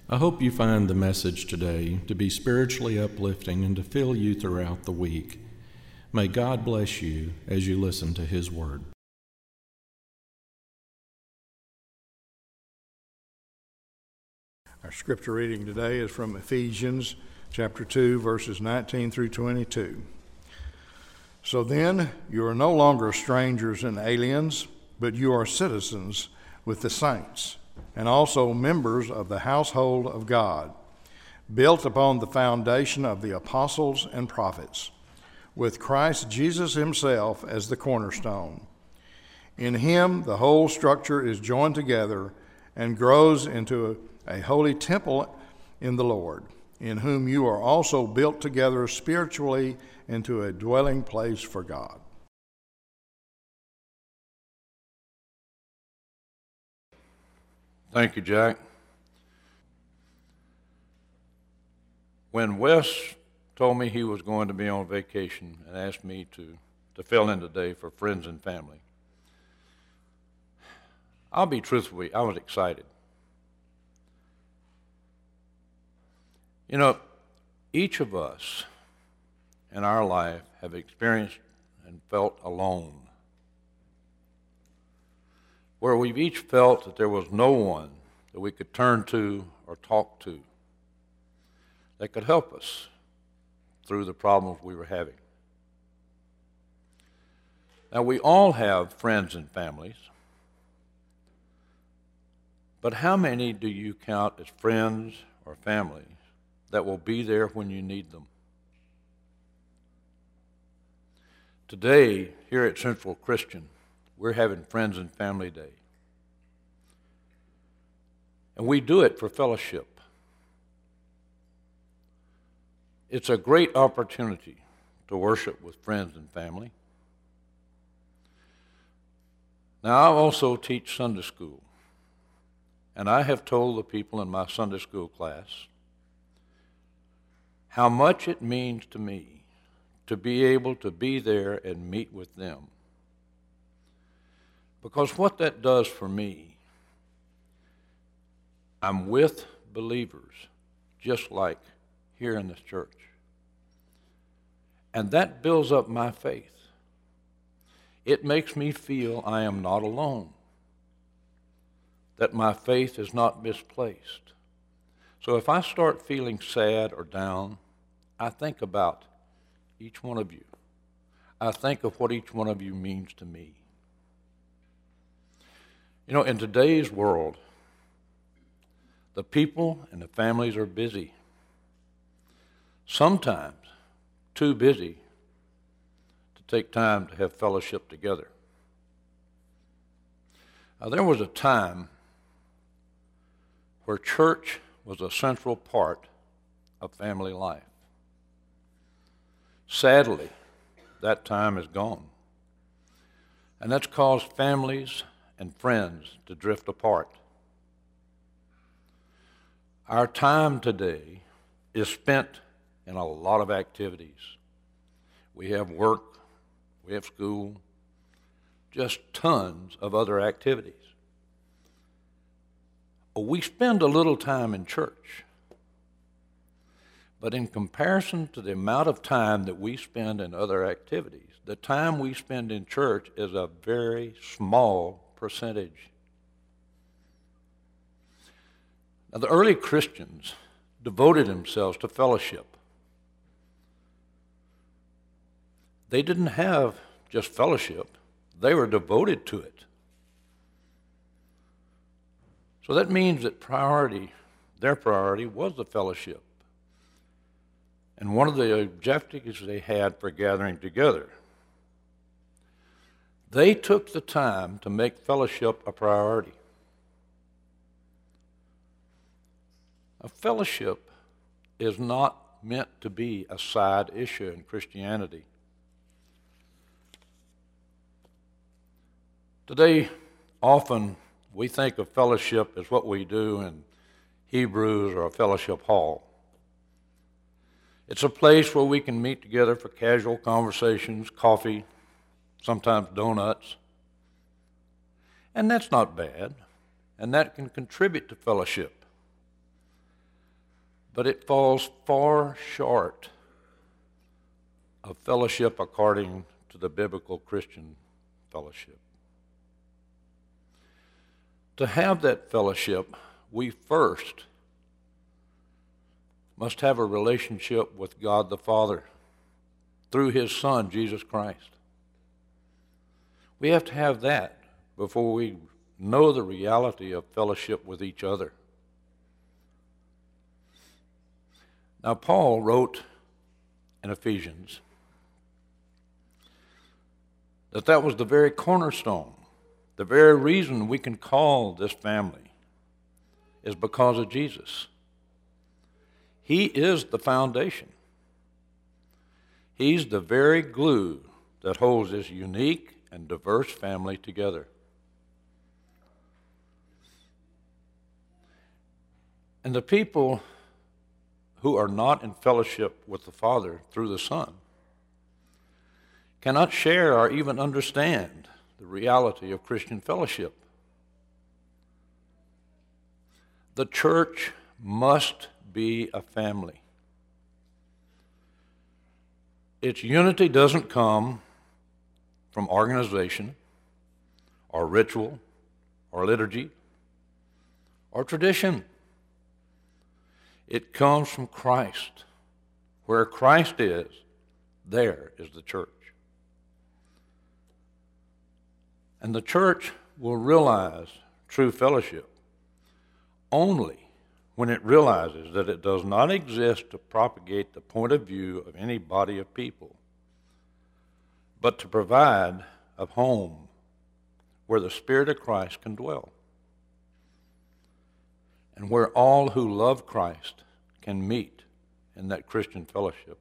I hope you find the message today to be spiritually uplifting and to fill you throughout the week. May God bless you as you listen to His Word. Our scripture reading today is from Ephesians chapter 2, verses 19 through 22. So then, you are no longer strangers and aliens, but you are citizens with the saints, and also members of the household of God, built upon the foundation of the apostles and prophets, with Christ Jesus himself as the cornerstone. In him the whole structure is joined together and grows into a holy temple in the Lord, in whom you are also built together spiritually into a dwelling place for God. Thank you, Jack. When Wes told me he was going to be on vacation and asked me to fill in today for friends and family, I'll be truthful with you, I was excited. You know, each of us in our life have experienced and felt alone, where we've each felt that there was no one that we could turn to or talk to that could help us through the problems we were having. Now, we all have friends and families, but how many do you count as friends or family that will be there when you need them? Today, here at Central Christian, we're having Friends and Family Day. And we do it for fellowship. It's a great opportunity to worship with friends and family. Now, I also teach Sunday school, and I have told the people in my Sunday school class how much it means to me to be able to be there and meet with them. Because what that does for me, I'm with believers, just like here in this church. And that builds up my faith. It makes me feel I am not alone, that my faith is not misplaced. So if I start feeling sad or down, I think about each one of you. I think of what each one of you means to me. You know, in today's world, the people and the families are busy. Sometimes too busy to take time to have fellowship together. Now, there was a time where church was a central part of family life. Sadly, that time is gone. And that's caused families and friends to drift apart. Our time today is spent in a lot of activities. We have work, we have school, just tons of other activities. We spend a little time in church. But in comparison to the amount of time that we spend in other activities, the time we spend in church is a very small percentage. Now, the early Christians devoted themselves to fellowship. They didn't have just fellowship, they were devoted to it. So that means that their priority was the fellowship. And one of the objectives they had for gathering together, they took the time to make fellowship a priority. A fellowship is not meant to be a side issue in Christianity. Today, often we think of fellowship as what we do in Hebrews or a fellowship hall. It's a place where we can meet together for casual conversations, coffee, sometimes donuts. And that's not bad, and that can contribute to fellowship. but it falls far short of fellowship according to the biblical Christian fellowship. To have that fellowship, we first must have a relationship with God the Father through His Son, Jesus Christ. We have to have that before we know the reality of fellowship with each other. Now, Paul wrote in Ephesians that was the very cornerstone, the very reason we can call this family is because of Jesus. He is the foundation. He's the very glue that holds this unique and diverse family together. And the people who are not in fellowship with the Father through the Son cannot share or even understand the reality of Christian fellowship. The church must be a family. Its unity doesn't come from organization or ritual or liturgy or tradition. It comes from Christ. Where Christ is, there is the church. And the church will realize true fellowship only when it realizes that it does not exist to propagate the point of view of any body of people, but to provide a home where the Spirit of Christ can dwell, and where all who love Christ can meet in that Christian fellowship.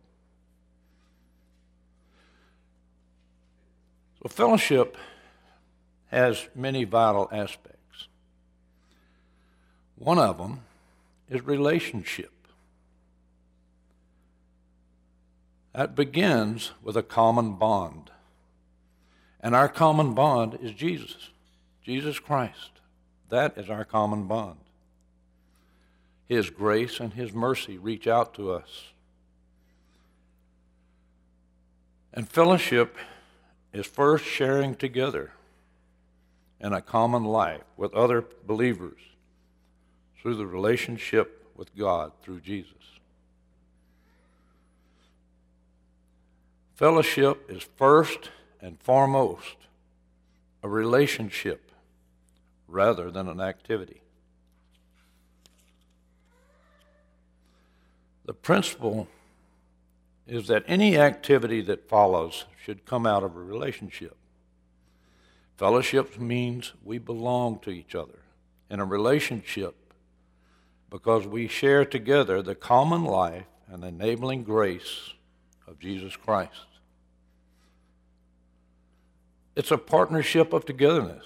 So fellowship has many vital aspects. One of them is relationship. That begins with a common bond. And our common bond is Jesus Christ. That is our common bond. His grace and His mercy reach out to us. And fellowship is first sharing together in a common life with other believers through the relationship with God through Jesus. Fellowship is first and foremost a relationship rather than an activity. The principle is that any activity that follows should come out of a relationship. Fellowship means we belong to each other in a relationship because we share together the common life and enabling grace of Jesus Christ. It's a partnership of togetherness.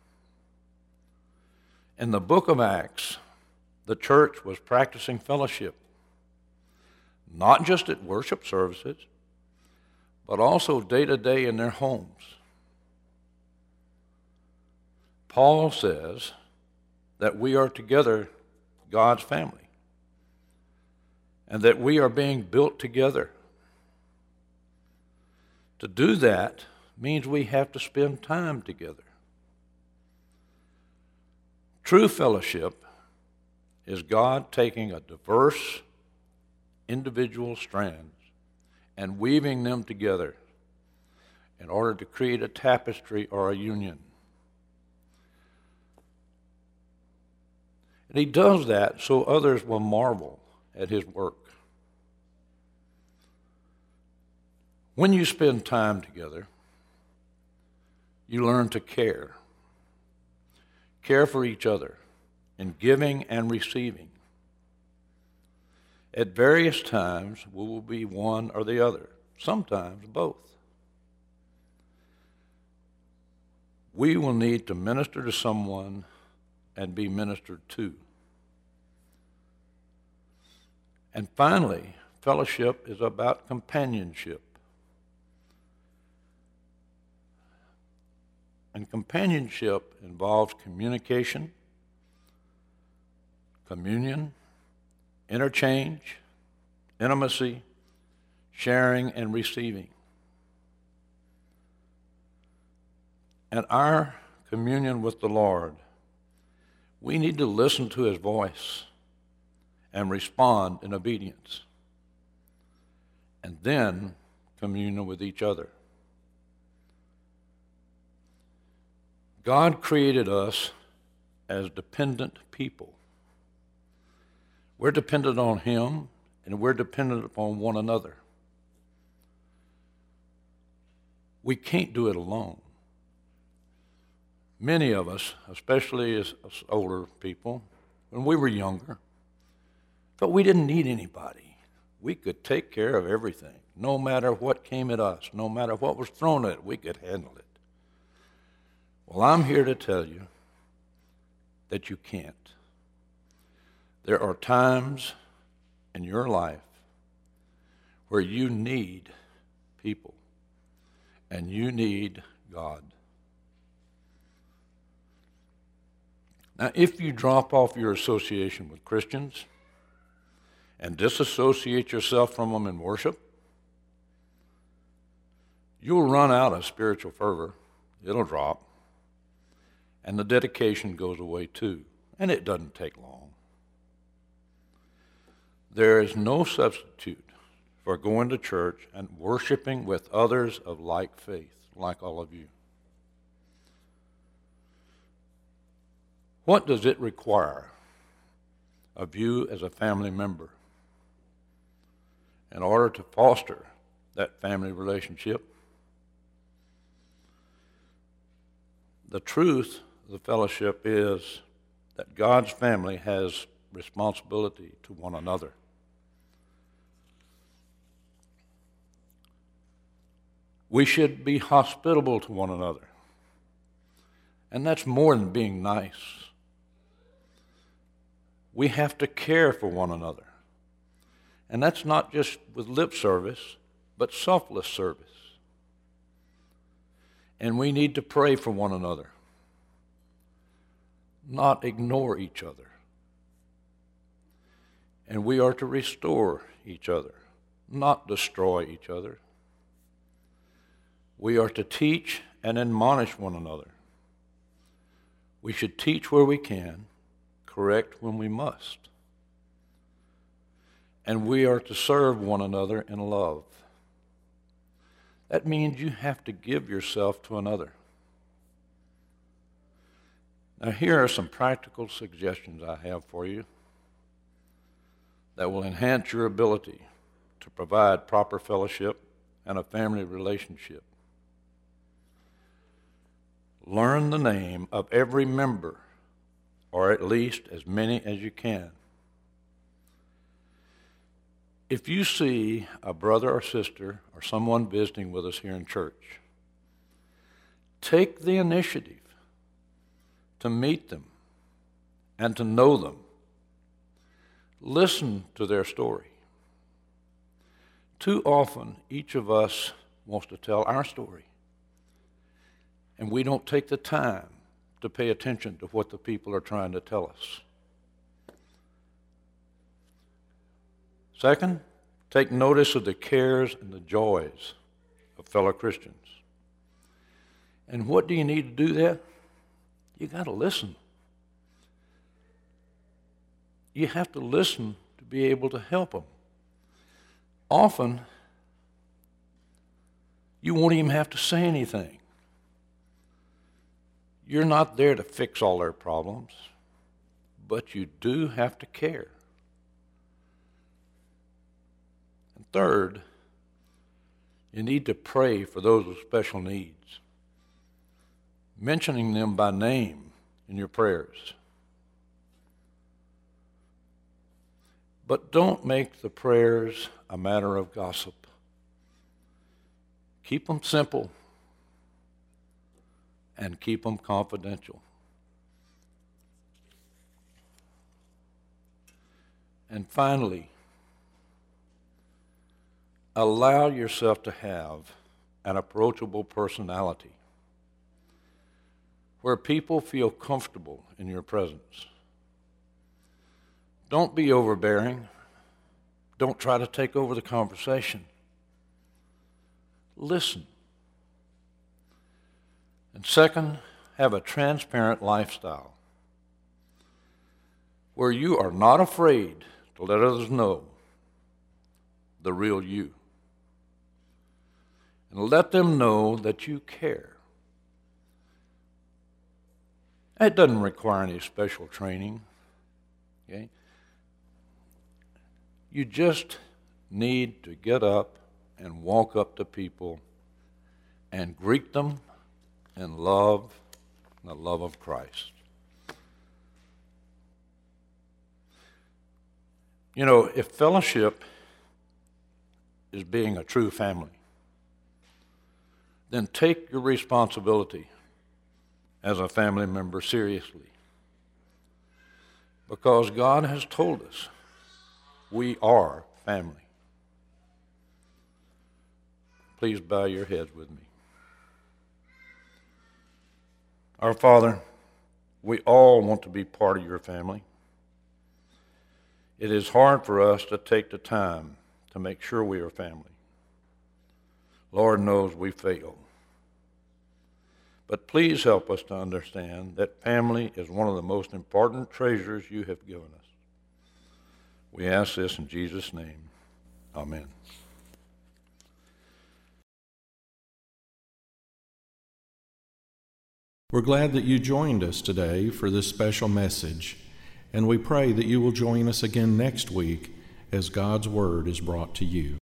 In the book of Acts, the church was practicing fellowship, not just at worship services, but also day to day in their homes. Paul says that we are together God's family, and that we are being built together. To do that means we have to spend time together. True fellowship is God taking a diverse individual strands and weaving them together in order to create a tapestry or a union. And He does that so others will marvel at His work. When you spend time together, you learn to care. Care for each other in giving and receiving. At various times, we will be one or the other, sometimes both. We will need to minister to someone and be ministered to. And finally, fellowship is about companionship. And companionship involves communication, communion, interchange, intimacy, sharing, and receiving. And our communion with the Lord, we need to listen to his voice and respond in obedience. And then communion with each other. God created us as dependent people. We're dependent on him, and we're dependent upon one another. We can't do it alone. Many of us, especially as older people, when we were younger, thought we didn't need anybody. We could take care of everything. No matter what came at us, no matter what was thrown at it, we could handle it. Well, I'm here to tell you that you can't. There are times in your life where you need people and you need God. Now, if you drop off your association with Christians and disassociate yourself from them in worship, you'll run out of spiritual fervor. It'll drop. And the dedication goes away too. And it doesn't take long. There is no substitute for going to church and worshiping with others of like faith, like all of you. What does it require of you as a family member in order to foster that family relationship? The truth of the fellowship is that God's family has responsibility to one another. We should be hospitable to one another. And that's more than being nice. We have to care for one another. And that's not just with lip service, but selfless service. And we need to pray for one another, not ignore each other. And we are to restore each other, not destroy each other. We are to teach and admonish one another. We should teach where we can, correct when we must. And we are to serve one another in love. That means you have to give yourself to another. Now, here are some practical suggestions I have for you that will enhance your ability to provide proper fellowship and a family relationship. Learn the name of every member, or at least as many as you can. If you see a brother or sister or someone visiting with us here in church, take the initiative to meet them and to know them. Listen to their story. Too often, each of us wants to tell our story, and we don't take the time to pay attention to what the people are trying to tell us. Second, take notice of the cares and the joys of fellow Christians. And what do you need to do that? You got to listen. You have to listen to be able to help them. Often, you won't even have to say anything. You're not there to fix all their problems, but you do have to care. And third, you need to pray for those with special needs, mentioning them by name in your prayers. But don't make the prayers a matter of gossip. Keep them simple and keep them confidential. And finally, allow yourself to have an approachable personality where people feel comfortable in your presence. Don't be overbearing Don't try to take over the conversation. Listen. And second, have a transparent lifestyle where you are not afraid to let others know the real you. And let them know that you care. It doesn't require any special training. Okay? You just need to get up and walk up to people and greet them in love, the love of Christ. You know, if fellowship is being a true family, then take your responsibility as a family member seriously. Because God has told us we are family. Please bow your heads with me. Our Father, we all want to be part of your family. It is hard for us to take the time to make sure we are family. Lord knows we fail. But please help us to understand that family is one of the most important treasures you have given us. We ask this in Jesus' name. Amen. We're glad that you joined us today for this special message, and we pray that you will join us again next week as God's Word is brought to you.